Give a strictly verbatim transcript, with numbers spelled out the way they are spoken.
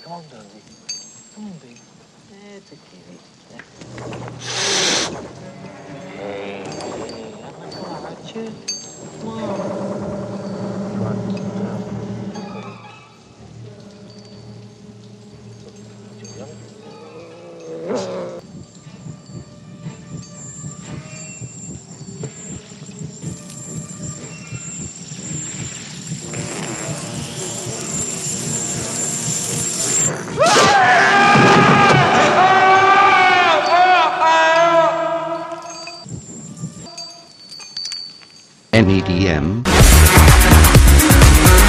Come on, baby. Come on, baby. That's okay, baby. Hey, hey, anak baca. Come on. N E D M